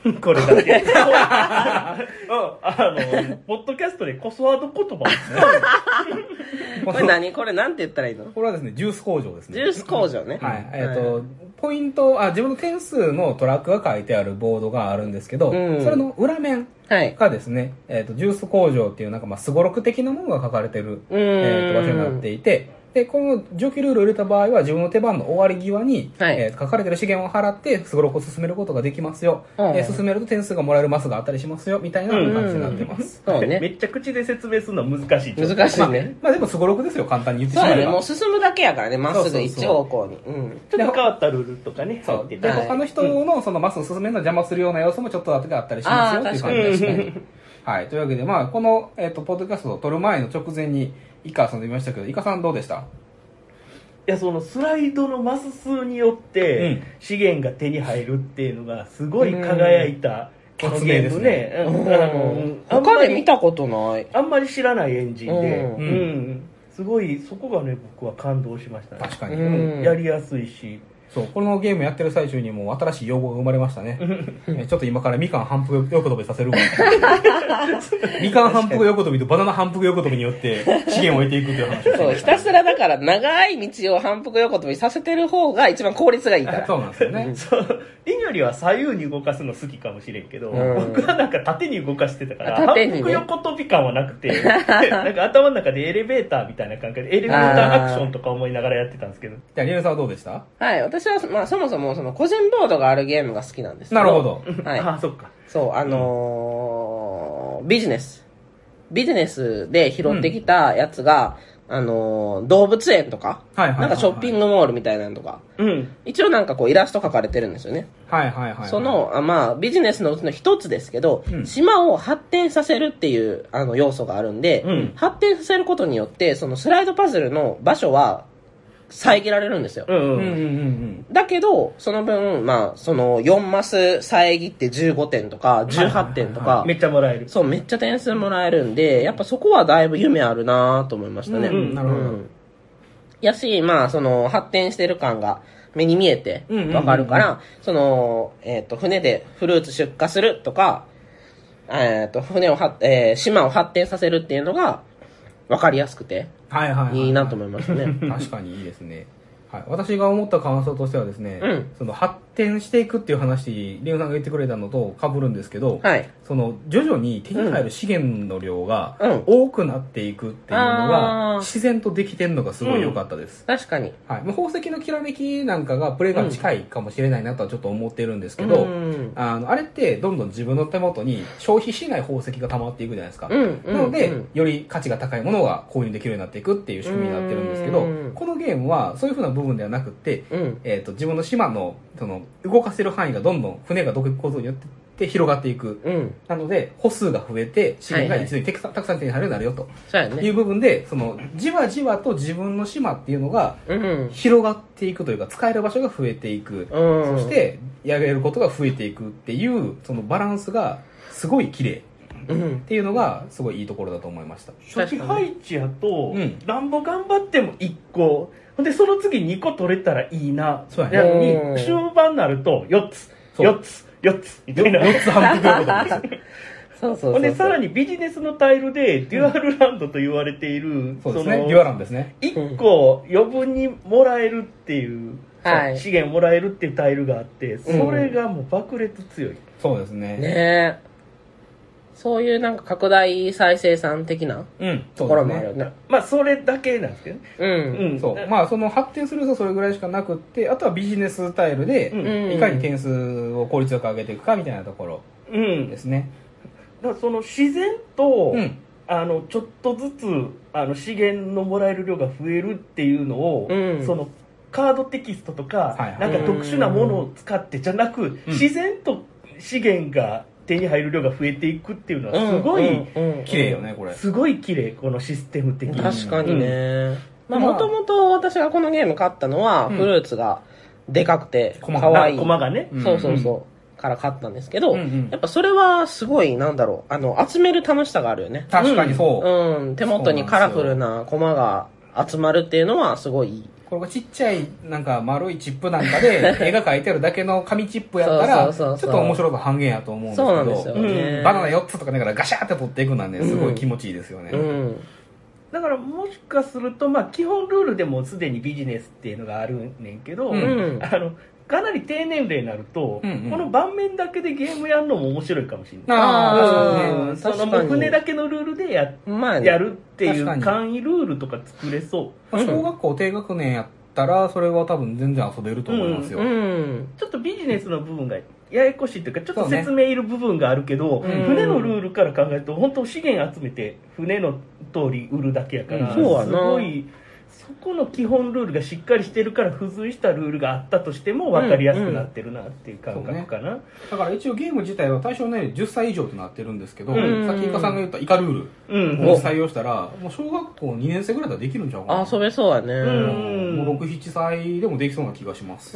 これだけ。うんあの、ポッドキャストでコスワード言葉を使う。 これ何これなんて言ったらいいの？ これはですね、ジュース工場ですね。 ジュース工場ね。 はい。えっ、と、ポイント、あ、自分の点数のトラックが書いてあるボードがあるんですけど、 うんそれの裏面はい。 がですね、えっ、と、ジュース工場っていうなんかまあ、すごろく的なものが書かれてる、 うーんえーと場所になっていて、で、この上記ルールを入れた場合は、自分の手番の終わり際に、 はいえー書かれてる資源を払って、すごろくを進めることができますよ。 うんえー進めると点数がもらえるマスがあったりしますよ、みたいな感じになってます。 そうめね。 っちゃ口で説明するのは難しい。 難しいね。 まあでもすごろくですよ、簡単に言ってしそうやね。 まえば。 もう進むだけやからね。まっすそうそうそうぐ一方向に。うん。 ちょっと変わったルールとかね、 そう。で、 入ってたはい他の人のそのマスを進めるのを邪魔するような要素もちょっと後であったりしますよっていう感じあーです確かにね。はい。というわけで、まあ、この、えっ、と、ポッドキャストを撮る前の直前に、イカさんと言いましたけど、イカさんどうでした？ いや、そのスライドのマス数によっうてん資源が手に入るっていうのがすごい輝いたこのゲームね。 発うんあのあんまり他で見たことない。 あんまり知らないエンジンで、 うんうんすごいそこがね僕は感動しましたね。 確かに。 うんやりやすいし。 そう、このゲームやってる最中にもう新しい用語が生まれましたね。えちょっと今からみかん反復横跳びさせるわ。みかん反復横跳びとバナナ反復横跳びによって資源を得ていくという話をしてそう、 ました。 ひたすらだから長い道を反復横跳びさせてる方が一番効率がいいから。 そうなんですよね。 そうリニョリは左右に動かすの好きかもしれんけど、 うん僕はなんか縦に動かしてたから縦にね反復横跳び感はなくてなんか頭の中でエレベーターみたいな感覚でエレベーターアクションとか思いながらやってたんですけど。 じゃあ、リエルさんはどうでした？ はい、私は、まあそもそもその個人ボードがあるゲームが好きなんですけど。 なるほど。 はい。 ああそっか。 そう、あのービジネス。ビジネスで拾ってきたやつが、あのー動物園とか、 はいはいはいはいなんかショッピングモールみたいなのとか、 うん。 一応なんかこうイラスト描かれてるんですよね。 はいはいはいはい。 その、あまあ、ビジネスのうちの一つですけど、 うん島を発展させるっていうあの要素があるんで、 うん発展させることによって、そのスライドパズルの場所は遮られるんですよ。 うんうん。 うんうんうんうん。 だけど、その分、まあ、そのよんマス遮ってじゅうごてんとかじゅうはってんとか、 めっちゃもらえる。 そう、めっちゃ点数もらえるんで、やっぱそこはだいぶ夢あるなと思いましたね。 うんうんなるほどうんやし、まあ、その、発展してる感が目に見えてうんうんうんうんわかるから、その、えっ、と、船でフルーツ出荷するとか、えっ、と、船をは、えー島を発展させるっていうのがわかりやすくて、 はいはいはいはい。 いいなと思いましたね。 確かにいいですね。はい、私が思った感想としてはですね、 うんその発展していくっていう話、リオさんが言ってくれたのと被るんですけど、 はい。 その徐々に手に入る資源の量がうん多くなっていくっていうのあーが自然とできてるのがすごい良かったです。 確かに。 はい、まあ宝石のきらめきなんかがプレイが近いかもしれないなとはちょっと思ってるんですけど、 うんあのあれってどんどん自分の手元に消費しない宝石が溜まっていくじゃないですか。 うんうんなので、 うんより価値が高いものが購入できるようになっていくっていう仕組みになってるんですけどうん、 このゲームはそういう風な部分ではなくって、 うん。 えー、と自分の島のその動かせる範囲がどんどん船がどくことによって広がっていく。 うん。 なので歩数が増えて資源がはいはい一度にたくさんたくさん手に入るようになるよとそうやね。 いう部分で、そのじわじわと自分の島っていうのがうん。 広がっていくというか、使える場所が増えていく、 うんそしてやれることが増えていくっていうそのバランスがすごい綺麗うんっ。ていうのがすごいいいところだと思いました。 初期配置やと、 うんなんぼ頑張ってもいっこ。ほんで、その次にこ取れたらいいな。 そうやねやのにうん終盤になるとよっつ、 そうよっつ、よっつ、みたいな。 よっつ反復横跳びです。 そうそうそうそう。 ほんで、さらにビジネスのタイルで、デュアルランドと言われている、 そうですね。デュアランですね。 いっこ余分にもらえるっていう、 はい資源もらえるっていうタイルがあって、それがもう爆裂強い。 そうですね。 ねえ。そういうなんか拡大再生産的なうん。 ところもあるよね。 まあ、それだけなんですけどね。 うん。 うん。 そう。まあ、その発展するとそれぐらいしかなくって、あとはビジネスタイルで、 うんいかに点数を効率よく上げていくかみたいなところうん。 ですね。 だからその自然と、 うん。 あのちょっとずつあの資源のもらえる量が増えるっていうのを、 うんそのカードテキストとか、 はいはいなんか特殊なものを使ってじゃなく、自然と資源が手に入る量が増えていくっていうのはすごい、 うんうん綺麗よね、これ。 すごい綺麗このシステム的に。 確かにね。まあ、 まあもともと私がこのゲーム買ったのは、 うんフルーツがでかくて、 細があかわいい。 駒がね。 うんそうそうそう。から買ったんですけど、 うんうんやっぱそれはすごい、なんだろう、あの、集める楽しさがあるよね。 確かにそう。 うん、手元にカラフルなコマが集まるっていうのはすごいいい。 ここれがちっちゃいなんか丸いチップなんかで絵が描いてあるだけの紙チップやったらちょっと面白さ半減やと思うんですけど、 そうなんですよね、 バナナよっつとかだからガシャーって取っていくなんですごい気持ちいいですよね、 うん、 だからもしかすると、まあ、基本ルールでもすでにビジネスっていうのがあるねんけど、 うん、 あのかなり低年齢になると、 うんうん、 この盤面だけでゲームやるのも面白いかもしれない。 ああ、 そのもう船だけのルールで や,、まあね、やるっていう簡易ルールとか作れそう。 小学校低学年やったらそれは多分全然遊べると思いますよ、 うんうん、 ちょっとビジネスの部分がややこしいというかちょっと説明いる部分があるけど、ね、船のルールから考えると本当資源集めて船の通り売るだけやから、うん、すごいそこの基本ルールがしっかりしてるから付随したルールがあったとしても分かりやすくなってるなっていう感覚かな、うんうんね、 だから一応ゲーム自体は対象年齢じゅっさい以上となってるんですけど、うん、さっきイカさんが言ったイカルールを採用したら、もう小学校にねん生ぐらいだったらできるんちゃうかな。 あ、遊べそうやね、 うん、もうろく、ななさいでもできそうな気がします、 うん、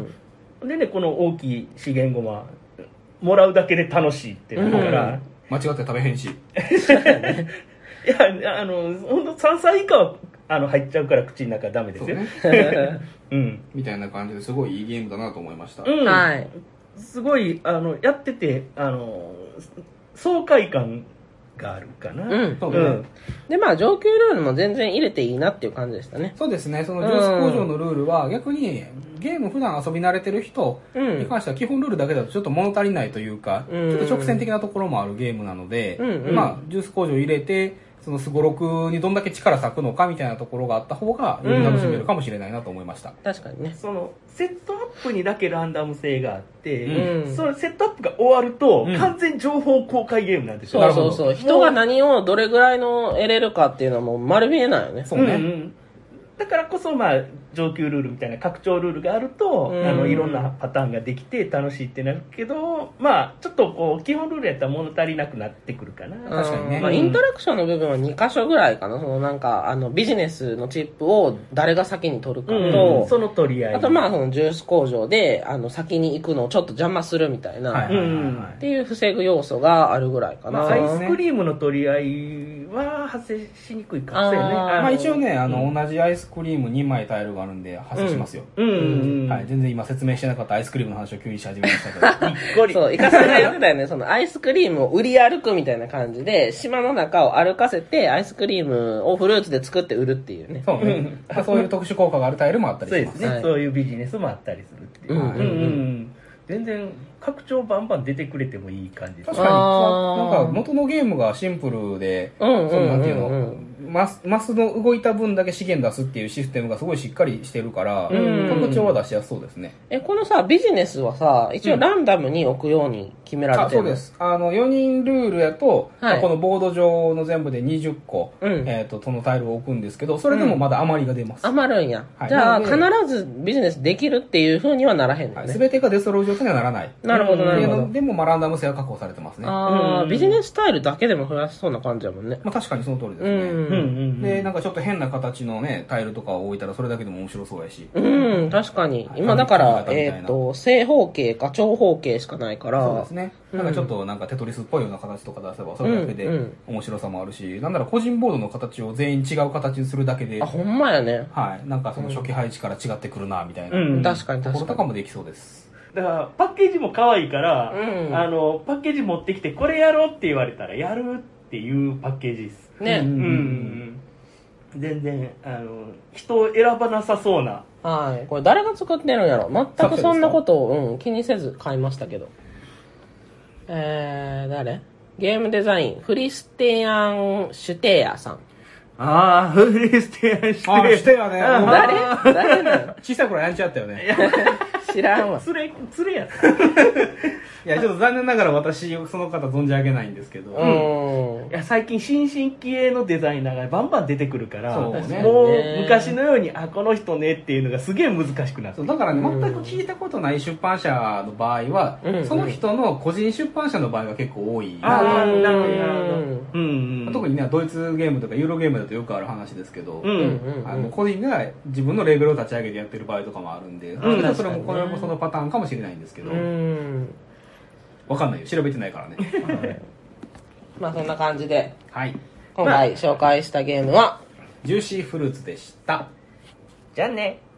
でね、この大きい資源ごまもらうだけで楽しいってなるから、 うん、間違って食べへんしいや、あの本当さんさい以下はあの入っちゃうから口の中ダメですよ、ねうん、 みたいな感じですごいいいゲームだなと思いました、 うん、 はい、 すごいあのやっててあの爽快感があるかな、 うんそうね、うん、 でまあ上級ルールも全然入れていいなっていう感じでしたね。 そうですね、そのジュース工場のルールは逆にゲーム普段遊び慣れてる人に関しては基本ルールだけだとちょっと物足りないというか、うん、ちょっと直線的なところもあるゲームなので、うんうん、まあジュース工場入れてそのスゴロクにどんだけ力割くのかみたいなところがあった方がより楽しめるかもしれないなと思いました、うん、 確かにね。 そのセットアップにだけランダム性があって、うん、そのセットアップが終わると、うん、完全情報公開ゲームなんですよ。 そうそうそう、人が何をどれぐらいの得れるかっていうのはもう丸見えないよね。 そうね、 うんうん、だからこそまあ上級ルールみたいな拡張ルールがあると、うん、あのいろんなパターンができて楽しいってなるけど、まあちょっとこう基本ルールやったら物足りなくなってくるかな。 確かにね、 まあ、インタラクションの部分はに箇所ぐらいかな。そのなんかあのビジネスのチップを誰が先に取るかと、 うん、その取り合い、 あとまあそのジュース工場であの先に行くのをちょっと邪魔するみたいな、はいはいはいはい、っていう防ぐ要素があるぐらいかな、 まあ、アイスクリームの取り合いは発生しにくいかもしれないね。 まあ、一応ねあの、うん、同じアイスクリームにまいタイルがあるんで発生しますよ、うんうんうん、はい、全然今説明してなかったアイスクリームの話を急にし始めましたけど一個りそうイカさんが言ってたよねそのアイスクリームを売り歩くみたいな感じで島の中を歩かせてアイスクリームをフルーツで作って売るっていうね。 そうね、うん、そういう特殊効果があるタイルもあったりします。 そうですね、はい、そういうビジネスもあったりするっていう、うんうんうん、全然拡張バンバン出てくれてもいい感じです。 確かになんか元のゲームがシンプルで、うんうんうんうん、そのなんていうのマス、マスの動いた分だけ資源出すっていうシステムがすごいしっかりしてるから、拡張は出しやすそうですね。 え、このさ、ビジネスはさ、一応ランダムに置くように決められてる、 うん、あ、そうです。あの、よにんルールやと、はい、このボード上の全部でにじゅっこ、うん、えっと、そのタイルを置くんですけど、それでもまだ余りが出ます。 うん、余るんや。はい、じゃあ、必ずビジネスできるっていう風にはならへんのね。 すべてがデストロイ状態にはならない。 なるほど、なるほど。 でも、まあ、ランダム性は確保されてますね。 ああ、うん、ビジネスタイルだけでも増やしそうな感じやもんね。 まあ、確かにその通りですね。うんうんうん、で、なんかちょっと変な形のね、タイルとかを置いたらそれだけでも面白そうやし。 うん、確かに。今だから、えっと、正方形か長方形しかないから。 そうですね。なんかちょっとなんかテトリスっぽいような形とか出せば、それだけで面白さもあるし、うんうん、なんなら個人ボードの形を全員違う形にするだけで。 あ、ほんまやね。 はい。なんかその初期配置から違ってくるな、みたいな。 うん、確かに確かに。 ところとかもできそうです。 だからパッケージも可愛いから、うん、あのパッケージ持ってきてこれやろうって言われたらやるっていうパッケージですね。うん、うんうん全然あの人を選ばなさそうな。 はい。これ誰が作ってるんやろ。全くそんなことを、うん、気にせず買いましたけど。えー、誰？ゲームデザインフリステアン・シュテーヤさん。 ああ、フリステアン・シュテーヤ。 あ、シュテーヤね。 誰？誰なの？ 小さい頃やんちゃったよね。 知らんわ。 つれ、つれやった。 いや、ちょっと残念ながら私、その方存じ上げないんですけど。 うん。 いや、最近新進気鋭のデザイナーがバンバン出てくるから、 そうね、 もう昔のように、あ、この人ねっていうのがすげえ難しくなってる。 だからね、全く聞いたことない出版社の場合は、うん、その人の個人出版社の場合は結構多い。 ああ、なるほど、なるほど。 うんうん、特にね、ドイツゲームとかユーロゲームだとよくある話ですけど、うんうん、あの個人が自分のレーベルを立ち上げてやってる場合とかもあるんで、うん、それもこれもそのパターンかもしれないんですけど、うん、わかんないよ、調べてないからね。はい、 まあそんな感じで、 はい、 今回紹介したゲームは、 ジューシーフルーツでした。 じゃあね。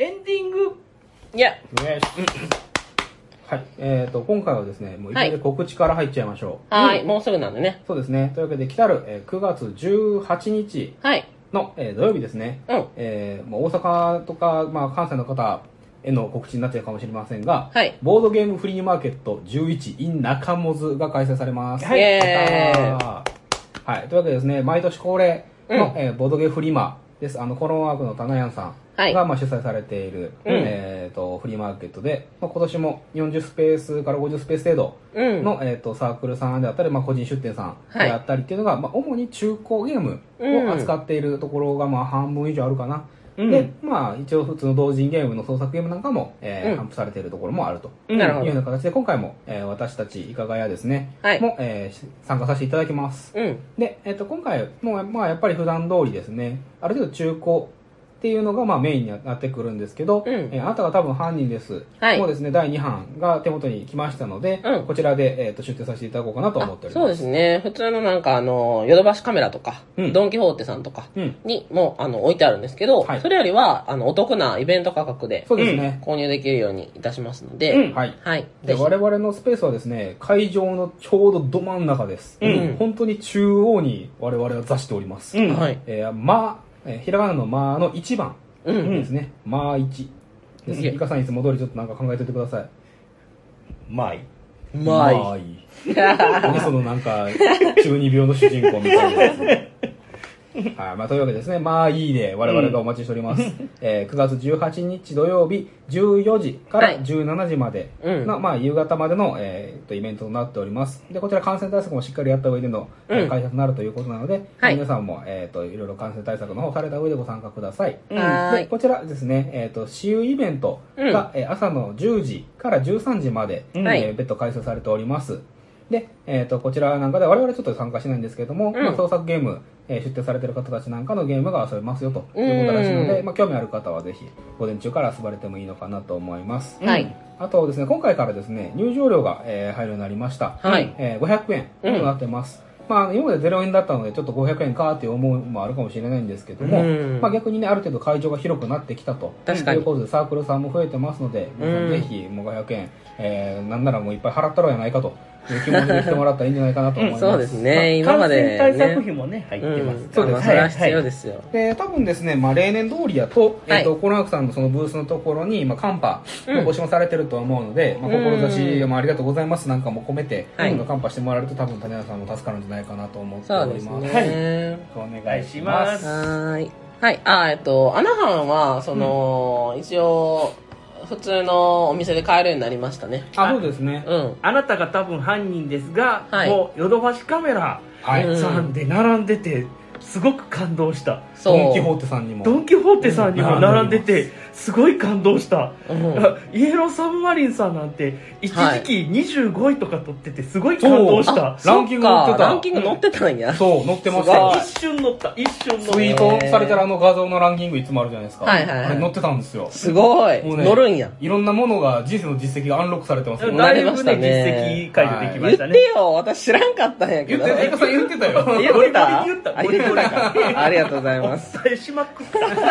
エンディング。 いや。 よし。はい。えっと、今回はですね、もういきなり告知から入っちゃいましょう。はい、うん、もうすぐなんでね。 そうですね。というわけで、来たる、えー、くがつじゅうはちにちの、えー、土曜日ですね。うん。えー、もう大阪とか、まあ、関西の方への告知になっちゃうかもしれませんが、はい。ボードゲームフリーマーケットじゅういち in 中本が開催されます。 はい。イエーイ。 はい。というわけでですね、毎年恒例の、うん、えー、ボードゲームフリマです。あの、コロンワークのタナヤンさん。はい、がまあ主催されている、うん、えー、とフリーマーケットで、まあ、今年もよんじゅうスペースからごじゅうスペース程度の、うん、えー、とサークルさんであったり、まあ、個人出店さんであったりっていうのが、はい、まあ、主に中古ゲームを扱っているところがまあ半分以上あるかな、うん、で、まあ、一応普通の同人ゲームの創作ゲームなんかも、えーうん、頒布されているところもあるというような形で、今回も、えー、私たちいかがやですね、はい、も、えー、参加させていただきます、うん、で、えー、と今回も、まあ、やっぱり普段通りですね、ある程度中古っていうのがまあメインになってくるんですけど、うん、えー、あなたが多分犯人です。はい、もうですね、だいにはんが手元に来ましたので、うん、こちらで、えー、と出展させていただこうかなと思っております。 そうですね。普通のなんかあの、ヨドバシカメラとか、うん、ドンキホーテさんとかにも、あの置いてあるんですけど、はい、それよりはあのお得なイベント価格で、そうですね、購入できるようにいたしますので、うん、はい。はい。 で、我々のスペースはですね、会場のちょうどど真ん中です。うん、本当に中央に我々は座しております。うん、はい。えー、ま、えー、ひらがなのまのいちばん。うんですね。まあ一です。イカさんいつも通りちょっとなんか考えておいてください。 まあいい。 まあいい。何そのなんか、中二病の主人公みたいなやつ。はい、まあ、というわけでですね、まあいいで我々がお待ちしております。うん、えー、くがつじゅうはちにち土曜日じゅうよじからじゅうしちじまでの、はい、まあ夕方までの、えー、とイベントとなっております。で、こちら感染対策もしっかりやった上での、うん、開催となるということなので、はい、皆さんも、えー、といろいろ感染対策の方された上でご参加ください。うん、で、こちらですね、えー、と私有イベントが、うん、朝のじゅうじからじゅうさんじまで、うん、えー、別途開催されております。で、えっ、ー、と、こちらなんかで我々ちょっと参加しないんですけども、うん、まあ、創作ゲーム、えー、出展されている方たちなんかのゲームが遊べますよということらしいので、まあ、興味ある方はぜひ午前中から遊ばれてもいいのかなと思います。はい。あとですね、今回からですね、入場料が、えー、入るようになりました。はい。えー、ごひゃくえんとなってます。うん、まあ、今までゼロえんだったので、ちょっとごひゃくえんかっていう思うのもあるかもしれないんですけども、まあ、逆にね、ある程度会場が広くなってきたということで、サークルさんも増えてますので、皆さんぜひもうごひゃくえん、えー、なんならもういっぱい払ったろうやないかと。いう気持ちで来てもらったらいいんじゃないかなと思います。 そうですね。今まで、ね、 感染対策費もね、入ってます。うん、 そうですね。 それは必要ですよ。 で、多分ですね、まあ、例年通りやと、えっと、コロナクさんのそのブースのところに、まあ、カンパの募集もされてると思うので、まあ、志もありがとうございますなんかも込めて、はい、カンパしてもらえると多分、種谷さんも助かるんじゃないかなと思っております。そうですね。はい。お願いします。 はい。はい。あ、えっと、アナハンは、その、うん、一応、普通のお店で買えるようになりましたね。 あ、そうですね。 うん。あなたが多分犯人ですが、はい、もうヨドバシカメラさんで並んでて、すごく感動した。 ドン・キホーテさんにも。 ドン・キホーテさんにも並んでて、すごい感動した。うん、イエローサブマリンさんなんて、一時期にじゅうごいとか取ってて、すごい感動した。 ランキング載ってた。 ランキング載ってたんや。 そう、載ってました。 一瞬載った、一瞬載った。 ツイートされたらあの画像のランキングいつもあるじゃないですか。はいはいはい。あれ載ってたんですよ。 すごい。もうね、載るんや。 いろんなものが、人生の実績がアンロックされてますよ。 だいぶね、実績解除できましたね。 言ってよ、私知らんかったんやけど。 言ってた、エイカさん言ってたよ。 言ってた言った。 あ、言ってたか。ありがとうございます。 伝えしまくった。はい。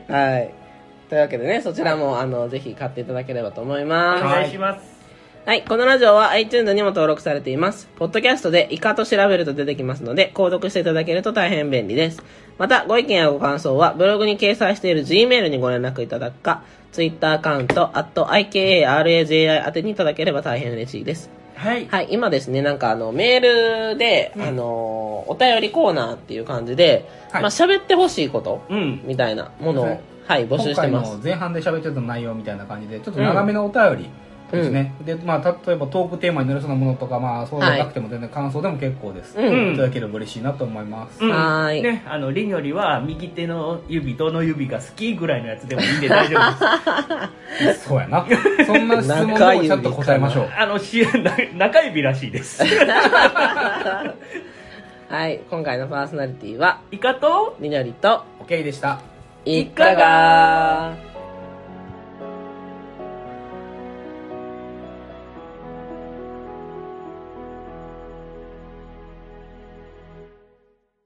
はい。というわけでね、そちらも、あの、ぜひ買っていただければと思います。 お願いします。 はい。このラジオは iTunes にも登録されています。ポッドキャストでイカと調べると出てきますので、購読していただけると大変便利です。また、ご意見やご感想は、ブログに掲載している Gmail にご連絡いただくか、Twitter アカウント、アット アイケーエーアールエージェーアイ 宛てにいただければ大変嬉しいです。はい。はい。今ですね、なんかあの、メールで、うん、あの、お便りコーナーっていう感じで、はい、まあ、喋ってほしいこと、うん、みたいなものを、はい、はい、募集してます。 今回の前半で喋ってた内容みたいな感じで、ちょっと長めのお便りですね。うん、で、まあ、例えばトークテーマになりそうなものとか、まあ、そうじゃなくても全然感想でも結構です。うん。いただければ嬉しいなと思います。 うん、はい。ね、あの、リニョリは右手の指、どの指が好きぐらいのやつでもいいんで大丈夫です。 そうやな。そんな質問でもちゃんと答えましょう。 あの、し、中指らしいです。 はい。今回のパーソナリティは、 イカと、 リニョリと、 オケイでした。 いかが